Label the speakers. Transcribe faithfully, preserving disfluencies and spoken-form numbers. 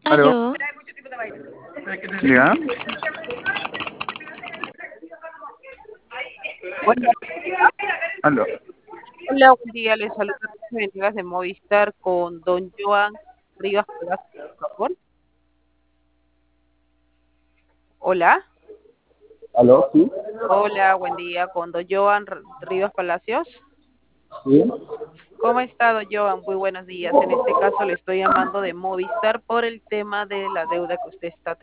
Speaker 1: ¿Aló?
Speaker 2: Aló,
Speaker 1: ¿Ya?
Speaker 3: Hola,
Speaker 1: ¿Aló?
Speaker 3: hola, buen día. Les saludo a Venegas de Movistar con don Joan Rivas Palacio, por favor. Hola,
Speaker 1: ¿Aló? ¿Sí?
Speaker 3: hola, buen día con don Joan R- Rivas Palacios.
Speaker 1: ¿Sí?
Speaker 3: ¿Cómo ha estado, Joan? Muy buenos días. En este caso le estoy llamando de Movistar por el tema de la deuda que usted está